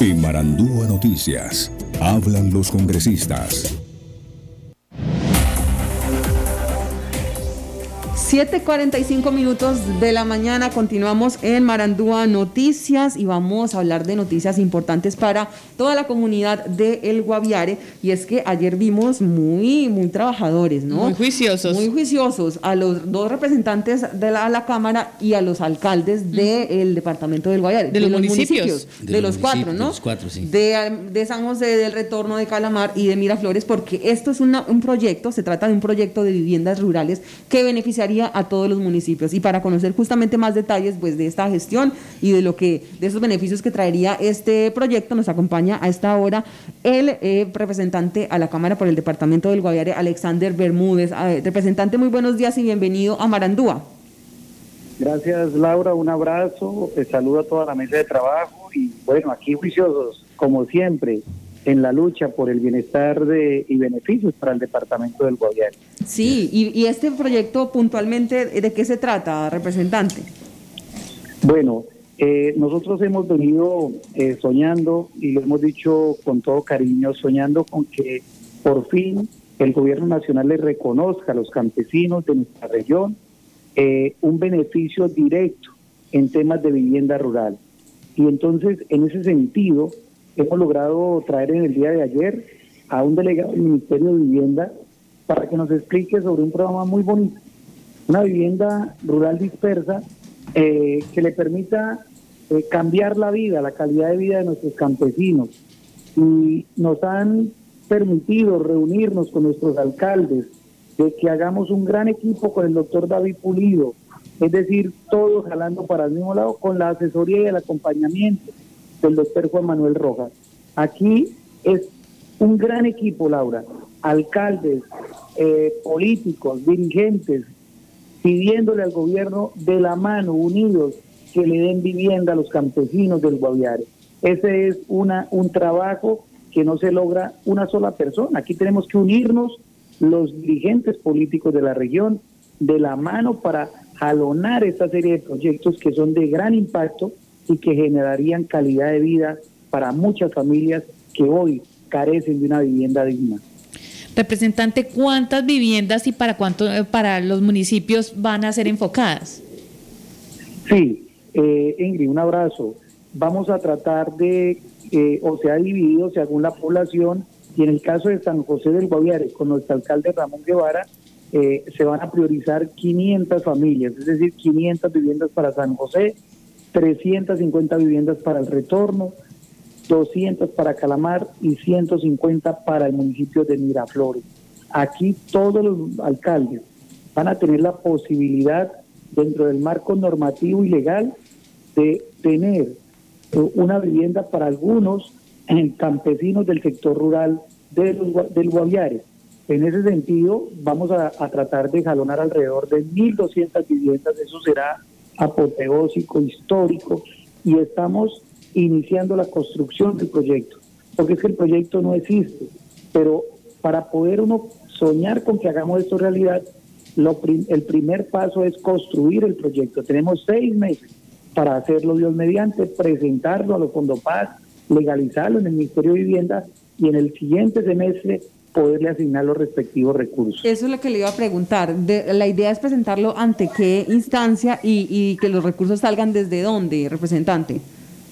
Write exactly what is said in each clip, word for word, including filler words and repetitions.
En Marandúa Noticias, hablan los congresistas. siete cuarenta y cinco minutos de la mañana, continuamos en Marandúa Noticias y vamos a hablar de noticias importantes para toda la comunidad de El Guaviare, y es que ayer vimos muy, muy trabajadores, ¿no? Muy juiciosos. Muy juiciosos a los dos representantes de la, la Cámara y a los alcaldes del departamento del Guaviare. De, de los, los municipios. municipios. De, de los, los cuatro, ¿no? De los cuatro, sí. De, de San José, del Retorno, de Calamar y de Miraflores, porque esto es una, un proyecto, se trata de un proyecto de viviendas rurales que beneficiaría a todos los municipios. Y para conocer justamente más detalles pues de esta gestión y de lo que de esos beneficios que traería este proyecto, nos acompaña a esta hora el eh, representante a la Cámara por el departamento del Guaviare, Alexander Bermúdez. Eh, representante, muy buenos días y bienvenido a Marandúa. Gracias, Laura, un abrazo, te saludo a toda la mesa de trabajo y bueno, aquí juiciosos como siempre en la lucha por el bienestar de, y beneficios para el departamento del Guaviare. Sí, y, y este proyecto puntualmente, ¿de qué se trata, representante? Bueno, eh, nosotros hemos venido eh, soñando, y lo hemos dicho con todo cariño, soñando con que por fin el gobierno nacional le reconozca a los campesinos de nuestra región eh, un beneficio directo en temas de vivienda rural. Y entonces, en ese sentido, hemos logrado traer en el día de ayer a un delegado del Ministerio de Vivienda para que nos explique sobre un programa muy bonito, una vivienda rural dispersa eh, que le permita eh, cambiar la vida, la calidad de vida de nuestros campesinos. Y nos han permitido reunirnos con nuestros alcaldes, de que hagamos un gran equipo con el doctor David Pulido, es decir, todos jalando para el mismo lado, con la asesoría y el acompañamiento del doctor Juan Manuel Rojas. Aquí es un gran equipo, Laura, alcaldes, eh, políticos, dirigentes, pidiéndole al gobierno de la mano, unidos, que le den vivienda a los campesinos del Guaviare. Ese es una, un trabajo que no se logra una sola persona. Aquí tenemos que unirnos los dirigentes políticos de la región de la mano para jalonar esta serie de proyectos que son de gran impacto y que generarían calidad de vida para muchas familias que hoy carecen de una vivienda digna. Representante, ¿cuántas viviendas y para cuánto para los municipios van a ser enfocadas? Sí, eh, Ingrid, un abrazo. Vamos a tratar de, eh, o se ha dividido según la población, y en el caso de San José del Guaviare, con nuestro alcalde Ramón Guevara, eh, se van a priorizar quinientas familias, es decir, quinientas viviendas para San José, trescientas cincuenta viviendas para el Retorno, doscientas para Calamar y ciento cincuenta para el municipio de Miraflores. Aquí todos los alcaldes van a tener la posibilidad, dentro del marco normativo y legal, de tener una vivienda para algunos campesinos del sector rural de los, del Guaviare. En ese sentido, vamos a, a tratar de jalonar alrededor de mil doscientas viviendas. Eso será apoteósico, histórico, y estamos iniciando la construcción del proyecto, porque es que el proyecto no existe, pero para poder uno soñar con que hagamos esto realidad, lo prim- el primer paso es construir el proyecto. Tenemos seis meses para hacerlo, Dios mediante, presentarlo a los Fondopaz, legalizarlo en el Ministerio de Vivienda y en el siguiente semestre poderle asignar los respectivos recursos. Eso es lo que le iba a preguntar. De, la idea es presentarlo ante qué instancia y, y que los recursos salgan desde dónde, representante.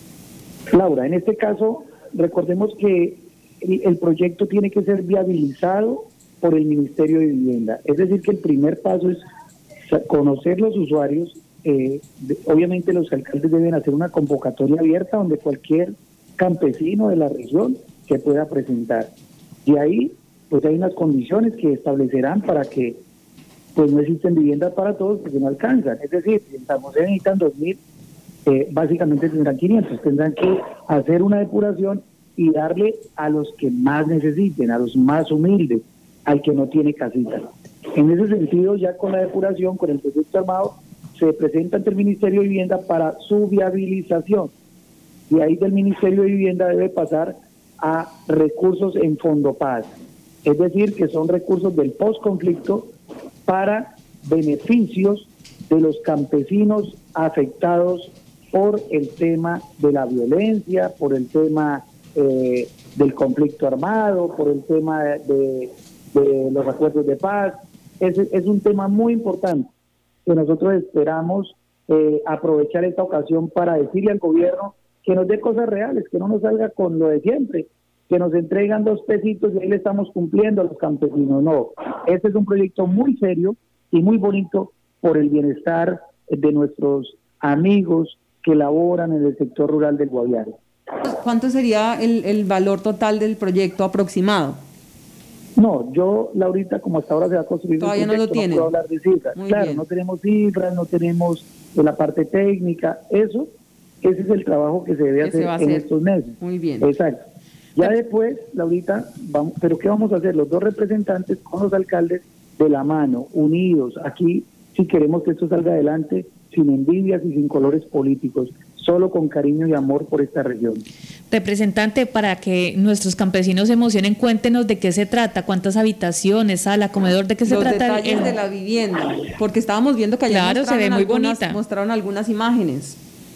Laura, en este caso, recordemos que el, el proyecto tiene que ser viabilizado por el Ministerio de Vivienda. Es decir, que el primer paso es conocer los usuarios. Eh, de, obviamente los alcaldes deben hacer una convocatoria abierta donde cualquier campesino de la región se pueda presentar. Y ahí pues hay unas condiciones que establecerán para que pues no existen viviendas para todos porque no alcanzan. Es decir, si en San José necesitan dos mil, eh, básicamente tendrán quinientos. Tendrán que hacer una depuración y darle a los que más necesiten, a los más humildes, al que no tiene casita. En ese sentido, ya con la depuración, con el proyecto armado, se presenta ante el Ministerio de Vivienda para su viabilización. Y ahí del Ministerio de Vivienda debe pasar a recursos en Fondopaz. Es decir, que son recursos del postconflicto para beneficios de los campesinos afectados por el tema de la violencia, por el tema eh, del conflicto armado, por el tema de, de los acuerdos de paz. Es, es un tema muy importante que nosotros esperamos eh, aprovechar esta ocasión para decirle al gobierno que nos dé cosas reales, que no nos salga con lo de siempre, que nos entregan dos pesitos y ahí le estamos cumpliendo a los campesinos. No, este es un proyecto muy serio y muy bonito por el bienestar de nuestros amigos que laboran en el sector rural del Guaviare. ¿Cuánto sería el, el valor total del proyecto aproximado? No, yo, Laurita, como hasta ahora se va a construir todavía el proyecto, no lo tienen. No puedo hablar de cifras. Muy claro, bien. No tenemos cifras, no tenemos de la parte técnica, eso, ese es el trabajo que se debe Que hacer se va a en hacer. estos meses. Muy bien. Exacto. Ya después, Laurita, vamos, pero ¿qué vamos a hacer? Los dos representantes con los alcaldes de la mano, unidos. Aquí, si queremos que esto salga adelante, sin envidias y sin colores políticos, solo con cariño y amor por esta región. Representante, para que nuestros campesinos se emocionen, cuéntenos de qué se trata, cuántas habitaciones, sala, comedor, de qué se Los trata. detalles el- de la vivienda, porque estábamos viendo que allá Claro, se ve mostraron muy algunas- bonita. mostraron algunas imágenes.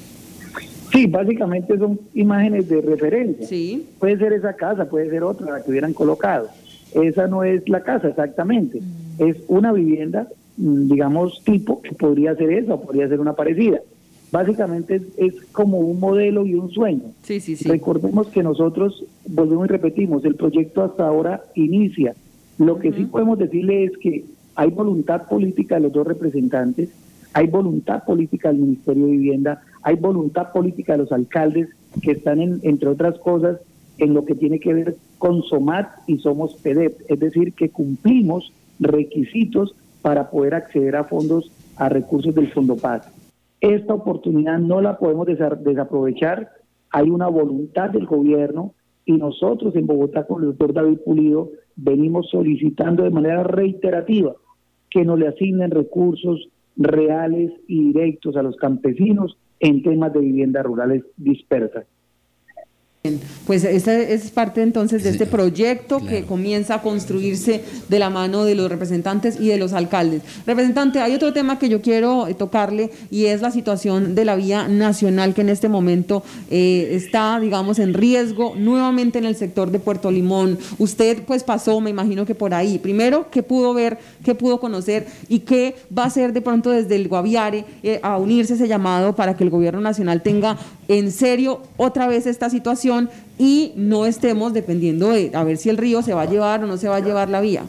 Sí, básicamente son imágenes de referencia. Sí. Puede ser esa casa, puede ser otra, la que hubieran colocado. Esa no es la casa exactamente. Mm. Es una vivienda, mm, digamos, tipo, que podría ser esa o podría ser una parecida. Básicamente es, es como un modelo y un sueño. Sí, sí, sí. Recordemos que nosotros, volvemos y repetimos, el proyecto hasta ahora inicia. Lo que sí podemos decirle es que hay voluntad política de los dos representantes, hay voluntad política del Ministerio de Vivienda, hay voluntad política de los alcaldes que están, en, entre otras cosas, en lo que tiene que ver con SOMAT y Somos P D E P, es decir, que cumplimos requisitos para poder acceder a fondos, a recursos del Fondo Paz. Esta oportunidad no la podemos desa- desaprovechar, hay una voluntad del gobierno y nosotros en Bogotá con el doctor David Pulido venimos solicitando de manera reiterativa que nos le asignen recursos reales y directos a los campesinos en temas de viviendas rurales dispersas. Bien, pues esta es parte entonces de Sí, este proyecto claro. que comienza a construirse de la mano de los representantes y de los alcaldes. Representante, hay otro tema que yo quiero eh, tocarle y es la situación de la vía nacional que en este momento eh, está, digamos, en riesgo nuevamente en el sector de Puerto Limón. Usted pues pasó, me imagino que por ahí. Primero, ¿qué pudo ver, qué pudo conocer y qué va a hacer de pronto desde el Guaviare eh, a unirse ese llamado para que el gobierno nacional tenga en serio otra vez esta situación y no estemos dependiendo de a ver si el río se va a llevar o no se va a llevar la vía?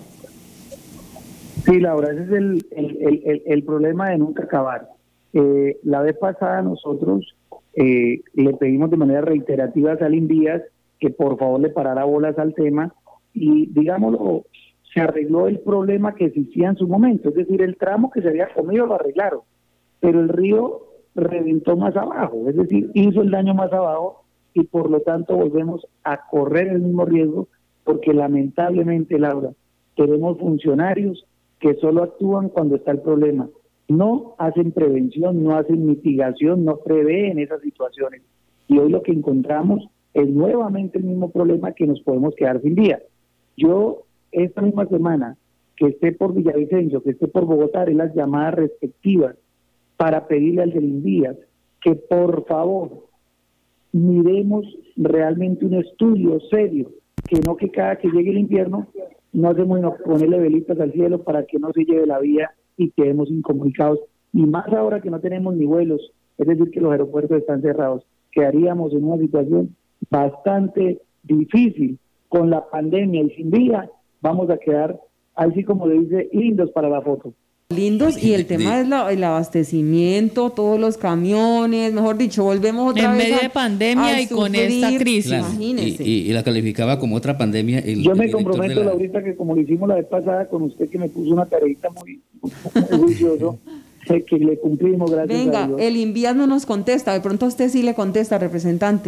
Sí, Laura, ese es el, el, el, el, el problema de nunca acabar. Eh, la vez pasada nosotros eh, le pedimos de manera reiterativa a Salim Díaz que por favor le parara bolas al tema y, digámoslo, se arregló el problema que existía en su momento, es decir, el tramo que se había comido lo arreglaron, pero el río reventó más abajo, es decir, hizo el daño más abajo y por lo tanto volvemos a correr el mismo riesgo porque lamentablemente, Laura, tenemos funcionarios que solo actúan cuando está el problema, no hacen prevención, no hacen mitigación, no prevén esas situaciones y hoy lo que encontramos es nuevamente el mismo problema que nos podemos quedar sin día. Yo esta misma semana que esté por Villavicencio, que esté por Bogotá, haré las llamadas respectivas para pedirle al del Indías que por favor miremos realmente un estudio serio, que no que cada que llegue el invierno no hacemos sino ponerle velitas al cielo para que no se lleve la vía y quedemos incomunicados, y más ahora que no tenemos ni vuelos, es decir que los aeropuertos están cerrados, quedaríamos en una situación bastante difícil con la pandemia y sin vía, vamos a quedar así como le dice, lindos para la foto. Lindos, y el tema es la, el abastecimiento, todos los camiones, mejor dicho, volvemos otra En vez medio a- de pandemia a y con sufrir, esta crisis. Claro, imagínense. y, y- y la calificaba como otra pandemia. El, Yo el me director comprometo, de la- Laurita, que como lo hicimos la vez pasada con usted, que me puso una tareita muy, muy juicioso, eh, que le cumplimos, gracias a Venga, Dios. el Invías no nos contesta, de pronto a usted sí le contesta, representante.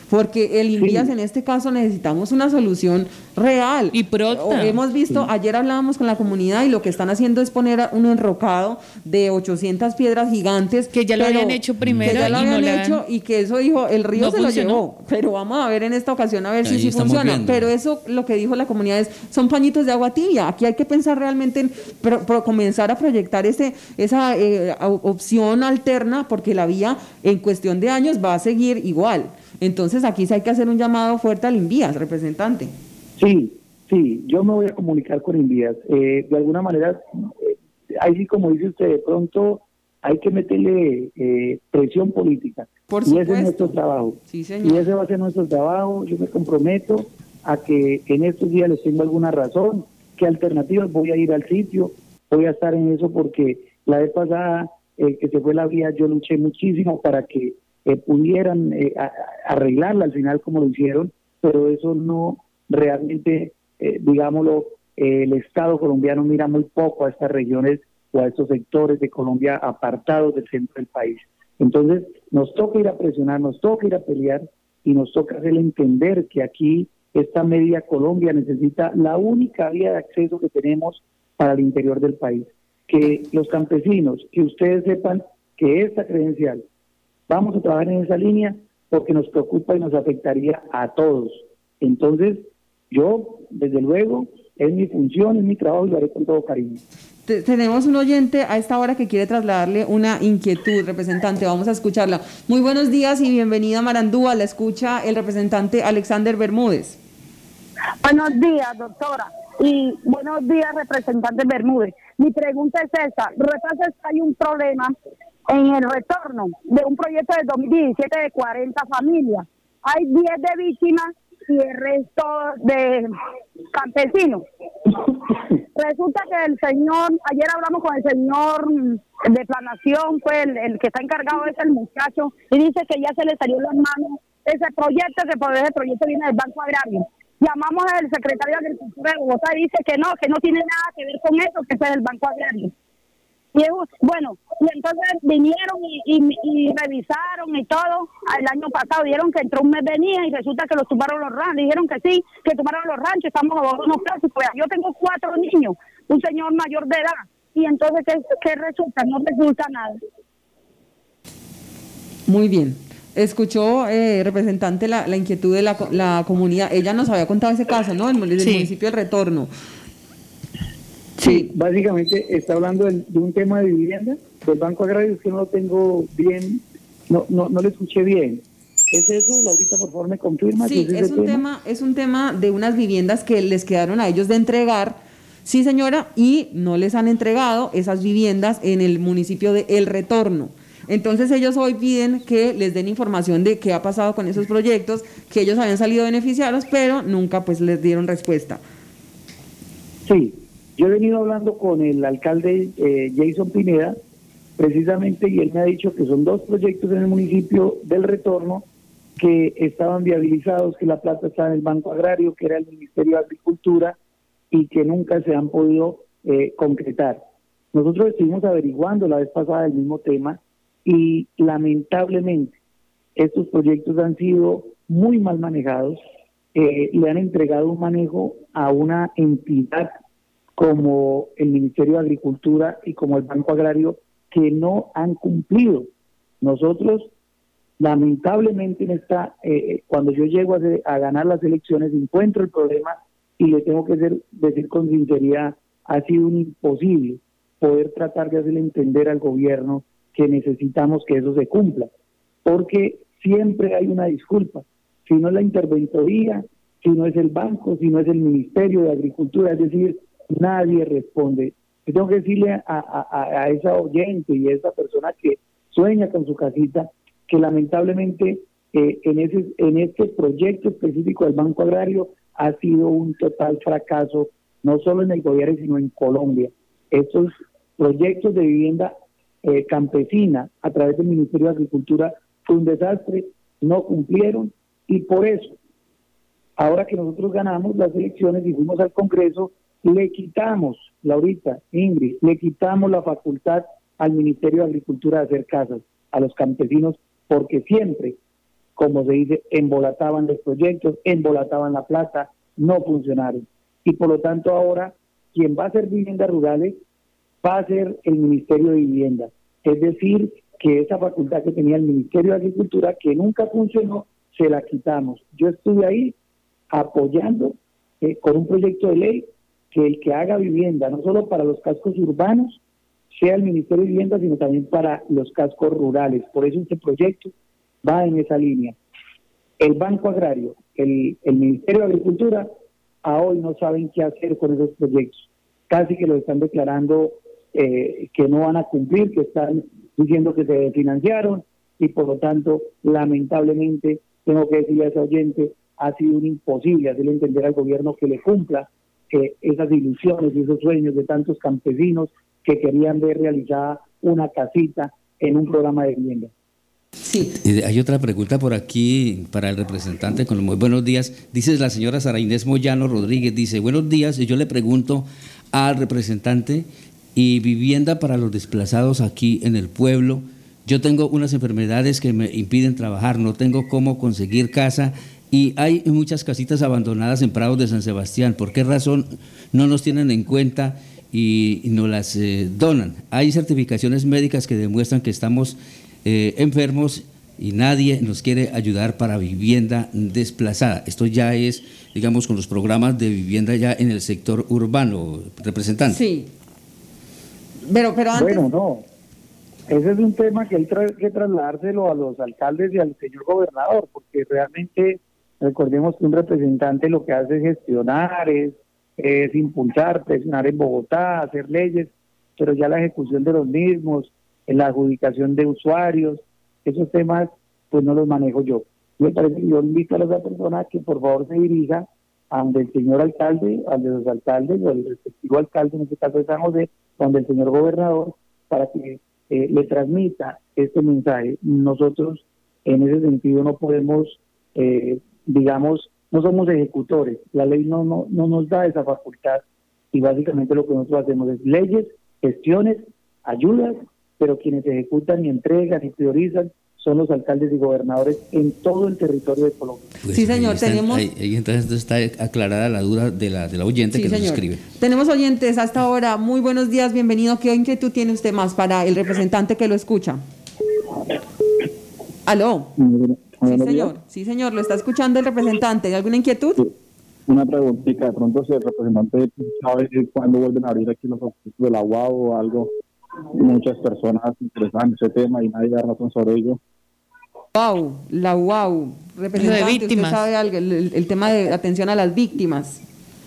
porque el INVIAS Sí. en este caso necesitamos una solución real. Y pronta. O- Hemos visto, ayer hablábamos con la comunidad y lo que están haciendo es poner a- un enrocado de ochocientas piedras gigantes. Que ya lo pero- habían hecho primero que ya lo y no habían le han- hecho y que eso dijo, el río no se lo funcionó. llevó, pero vamos a ver en esta ocasión a ver si Ahí sí estamos funciona. viendo. Pero eso lo que dijo la comunidad es, son pañitos de agua tibia. Aquí hay que pensar realmente en pro- pro- comenzar a proyectar ese, esa eh, au- opción alterna, porque la vía en cuestión de años va a seguir igual. Entonces aquí sí hay que hacer un llamado fuerte al INVIAS, representante. Sí, sí, yo me voy a comunicar con Invías. Eh, de alguna manera, eh, ahí sí, como dice usted, de pronto hay que meterle eh, presión política. Por y ese es supuesto. nuestro trabajo. Sí, señor. Y ese va a ser nuestro trabajo. Yo me comprometo a que en estos días les tengo alguna razón, qué alternativas, voy a ir al sitio, voy a estar en eso porque la vez pasada eh, que se fue la vía, yo luché muchísimo para que eh, pudieran eh, a- a- arreglarla al final como lo hicieron, pero eso no realmente, eh, digámoslo, eh, el Estado colombiano mira muy poco a estas regiones o a estos sectores de Colombia apartados del centro del país. Entonces, nos toca ir a presionar, nos toca ir a pelear y nos toca hacerle entender que aquí esta media Colombia necesita la única vía de acceso que tenemos para el interior del país. Que los campesinos, que ustedes sepan que esta credencial, vamos a trabajar en esa línea porque nos preocupa y nos afectaría a todos. Entonces, yo, desde luego, es mi función, es mi trabajo y lo haré con todo cariño. Te- tenemos un oyente a esta hora que quiere trasladarle una inquietud, representante. Vamos a escucharla. Muy buenos días y bienvenida a Marandúa. La escucha el representante Alexander Bermúdez. Buenos días, doctora. Y buenos días, representante Bermúdez. Mi pregunta es esta. Lo que pasa es que hay un problema en el retorno de un proyecto del dos mil diecisiete de cuarenta familias. Hay diez de víctimas y el resto de campesinos. Resulta que el señor, ayer hablamos con el señor de planación, pues el, el que está encargado es el muchacho, y dice que ya se le salió en las manos ese proyecto, que por ese proyecto viene del Banco Agrario. Llamamos al secretario de Agricultura de Bogotá y dice que no, que no tiene nada que ver con eso, que ese es el Banco Agrario. Y es, bueno, y entonces vinieron y, y, y revisaron y todo. El año pasado dijeron que entró un mes venía y resulta que los tumbaron los ranchos. Dijeron que sí, que tumbaron los ranchos, estamos a unos plazos. Pues yo tengo cuatro niños, un señor mayor de edad. Y entonces, ¿qué, qué resulta? No resulta nada. Muy bien. Escuchó, eh, representante, la, la inquietud de la, co- la comunidad. Ella nos había contado ese caso, ¿no? Del, del Sí. municipio del Retorno. Sí, básicamente está hablando del- de un tema de vivienda del Banco Agrario, es que no lo tengo bien, no no no lo escuché bien. ¿Es eso? Laurita, por favor, me confirma. Sí, si es ese un tema, es un tema de unas viviendas que les quedaron a ellos de entregar, sí señora, y no les han entregado esas viviendas en el municipio de El Retorno. Entonces ellos hoy piden que les den información de qué ha pasado con esos proyectos, que ellos habían salido beneficiados, pero nunca pues les dieron respuesta. Sí, yo he venido hablando con el alcalde eh, Jason Pineda, precisamente, y él me ha dicho que son dos proyectos en el municipio del Retorno que estaban viabilizados, que la plata estaba en el Banco Agrario, que era el Ministerio de Agricultura, y que nunca se han podido eh, concretar. Nosotros estuvimos averiguando la vez pasada el mismo tema y lamentablemente estos proyectos han sido muy mal manejados, eh, le han entregado un manejo a una entidad como el Ministerio de Agricultura y como el Banco Agrario que no han cumplido. Nosotros, lamentablemente, en esta, eh, cuando yo llego a, hacer- a ganar las elecciones, encuentro el problema y le tengo que ser- decir con sinceridad, ha sido un imposible poder tratar de hacerle entender al gobierno que necesitamos que eso se cumpla, porque siempre hay una disculpa. Si no es la interventoría, si no es el banco, si no es el Ministerio de Agricultura, es decir, nadie responde. Yo tengo que decirle a, a, a esa oyente y a esa persona que sueña con su casita que lamentablemente eh, en, ese, en este proyecto específico del Banco Agrario ha sido un total fracaso, no solo en el gobierno, sino en Colombia. Estos proyectos de vivienda eh, campesina a través del Ministerio de Agricultura fue un desastre, no cumplieron, y por eso, ahora que nosotros ganamos las elecciones y fuimos al Congreso, le quitamos, Laurita, Ingrid, le quitamos la facultad al Ministerio de Agricultura de hacer casas a los campesinos, porque siempre como se dice, embolataban los proyectos, embolataban la plata, no funcionaron. Y por lo tanto ahora, quien va a hacer viviendas rurales va a ser el Ministerio de Vivienda. Es decir, que esa facultad que tenía el Ministerio de Agricultura, que nunca funcionó, se la quitamos. Yo estuve ahí apoyando eh, con un proyecto de ley que el que haga vivienda, no solo para los cascos urbanos, sea el Ministerio de Vivienda, sino también para los cascos rurales. Por eso este proyecto va en esa línea. El Banco Agrario, el, el Ministerio de Agricultura, a hoy no saben qué hacer con esos proyectos. Casi que lo están declarando eh, que no van a cumplir, que están diciendo que se financiaron, y por lo tanto, lamentablemente, tengo que decirle a ese oyente, ha sido un imposible hacerle entender al gobierno que le cumpla eh, esas ilusiones y esos sueños de tantos campesinos que querían ver realizada una casita en un programa de vivienda. Sí. Y hay otra pregunta por aquí para el representante con los muy buenos días. Dice la señora Sara Inés Moyano Rodríguez, dice, buenos días, y yo le pregunto al representante, y vivienda para los desplazados aquí en el pueblo. Yo tengo unas enfermedades que me impiden trabajar, no tengo cómo conseguir casa, y hay muchas casitas abandonadas en Prados de San Sebastián. ¿Por qué razón no nos tienen en cuenta y nos las eh, donan? Hay certificaciones médicas que demuestran que estamos eh, enfermos y nadie nos quiere ayudar para vivienda desplazada. Esto ya es, digamos, con los programas de vivienda ya en el sector urbano, representante. Sí. Pero, pero antes... Bueno, no. Ese es un tema que hay tra- que trasladárselo a los alcaldes y al señor gobernador, porque realmente recordemos que un representante lo que hace es gestionar, es, es impulsar, presionar en Bogotá, hacer leyes, pero ya la ejecución de los mismos, en la adjudicación de usuarios, esos temas pues no los manejo yo. Me parece que yo invito a esa persona que por favor se dirija a donde el señor alcalde, a donde los alcaldes, o el respectivo alcalde, en este caso de San José, donde el señor gobernador, para que eh, le transmita este mensaje. Nosotros en ese sentido no podemos, eh, digamos, no somos ejecutores, la ley no, no, no nos da esa facultad, y básicamente lo que nosotros hacemos es leyes, gestiones, ayudas, pero quienes ejecutan y entregan y priorizan son los alcaldes y gobernadores en todo el territorio de Colombia. Pues sí, señor, ahí están, tenemos... Ahí, ahí entonces está aclarada la duda de la, de la oyente, sí, que nos señor. escribe. Tenemos oyentes hasta ahora. Muy buenos días, bienvenido. ¿Qué inquietud tiene usted más para el representante que lo escucha? ¿Aló? Sí, señor. Sí, señor, lo está escuchando el representante. ¿Hay alguna inquietud? Sí. Una preguntita, de pronto si el representante sabe cuándo vuelven a abrir aquí los oficios de la U A O o algo. Muchas personas interesadas en ese tema y nadie da razón sobre ello. Wow, la U A U, representante, de víctimas. ¿Usted sabe algo, el, el tema de atención a las víctimas?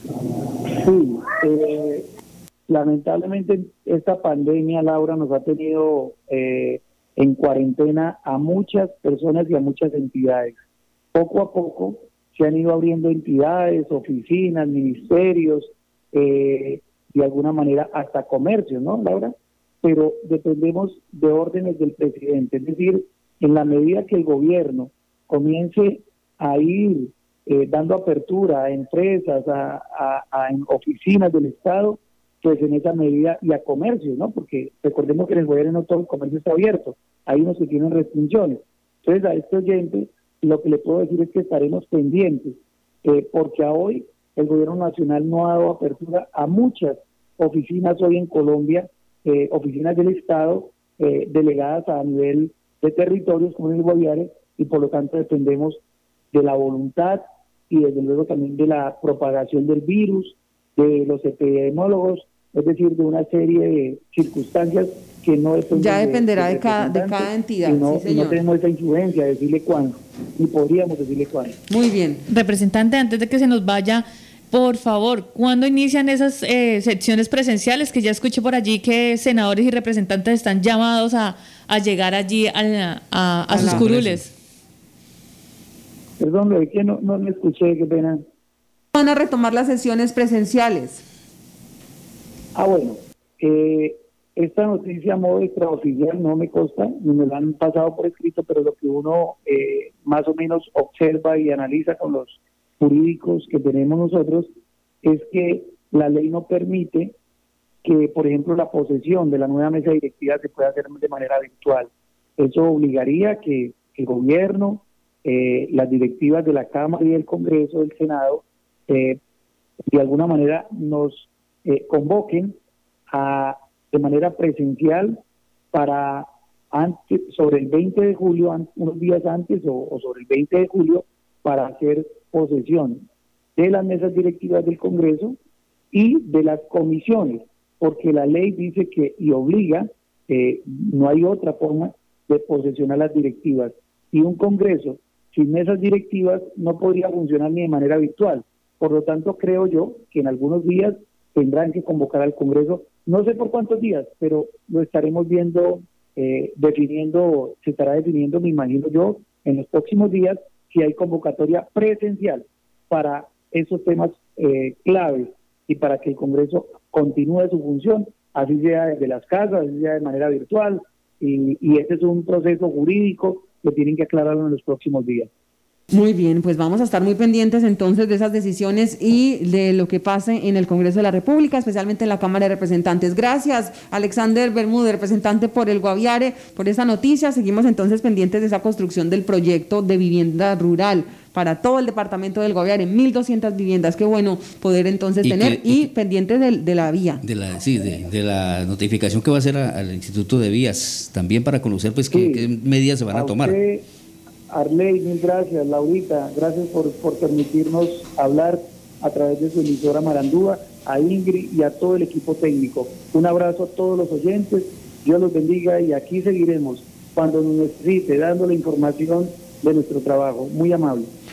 Sí, eh, lamentablemente esta pandemia, Laura, nos ha tenido eh, en cuarentena a muchas personas y a muchas entidades. Poco a poco se han ido abriendo entidades, oficinas, ministerios, eh, de alguna manera hasta comercios, ¿no, Laura? Pero dependemos de órdenes del presidente, es decir, en la medida que el gobierno comience a ir eh, dando apertura a empresas, a, a, a oficinas del Estado, pues en esa medida, y a comercios, ¿no? Porque recordemos que en el gobierno no todo el comercio está abierto, hay unos que tienen restricciones. Entonces a este oyente lo que le puedo decir es que estaremos pendientes, eh, porque a hoy el gobierno nacional no ha dado apertura a muchas oficinas hoy en Colombia, eh, oficinas del Estado, eh, delegadas a nivel de territorios como el Guaviare, y por lo tanto dependemos de la voluntad y desde luego también de la propagación del virus, de los epidemiólogos, es decir, de una serie de circunstancias que no dependen ya dependerá de, de, cada, de cada cada entidad. Y no, sí, señor. no tenemos esa influencia de decirle cuándo, ni podríamos decirle cuándo. Muy bien. Representante, antes de que se nos vaya, por favor, ¿cuándo inician esas eh, secciones presenciales? Que ya escuché por allí que senadores y representantes están llamados a, a llegar allí a, a, a, a sus curules. Perdón, lo de que no, no me escuché, qué pena. ¿Van a retomar las sesiones presenciales? Ah, bueno, eh, esta noticia a modo extraoficial no me consta, ni me la han pasado por escrito, pero lo que uno eh, más o menos observa y analiza con los jurídicos que tenemos nosotros es que la ley no permite que, por ejemplo, la posesión de la nueva mesa directiva se pueda hacer de manera virtual. Eso obligaría que el gobierno eh, las directivas de la Cámara y del Congreso, del Senado, eh, de alguna manera nos eh, convoquen a, de manera presencial para antes, sobre el veinte de julio, an, unos días antes o, o sobre el veinte de julio, para hacer posesión de las mesas directivas del Congreso y de las comisiones, porque la ley dice que y obliga, eh, no hay otra forma de posesionar las directivas, y un Congreso sin mesas directivas no podría funcionar ni de manera virtual. Por lo tanto, creo yo que en algunos días tendrán que convocar al Congreso, no sé por cuántos días, pero lo estaremos viendo, eh, definiendo, se estará definiendo, me imagino yo, en los próximos días, si hay convocatoria presencial para esos temas eh, claves y para que el Congreso continúe su función, así sea desde las casas, así sea de manera virtual, y, y este es un proceso jurídico que tienen que aclararlo en los próximos días. Muy bien, pues vamos a estar muy pendientes entonces de esas decisiones y de lo que pase en el Congreso de la República, especialmente en la Cámara de Representantes. Gracias, Alexander Bermúdez, representante por el Guaviare, por esta noticia. Seguimos entonces pendientes de esa construcción del proyecto de vivienda rural para todo el departamento del Guaviare, mil doscientas viviendas. Qué bueno poder entonces y tener que, y, y pendientes de, de la vía. De la, sí, de, de la notificación que va a hacer a, al Instituto de Vías, también para conocer pues sí, qué, qué medidas se van a, a tomar. Usted, Arley, mil gracias. Laurita, gracias por, por permitirnos hablar a través de su emisora Marandúa, a Ingrid y a todo el equipo técnico. Un abrazo a todos los oyentes, Dios los bendiga y aquí seguiremos cuando nos necesite, dando la información de nuestro trabajo. Muy amable.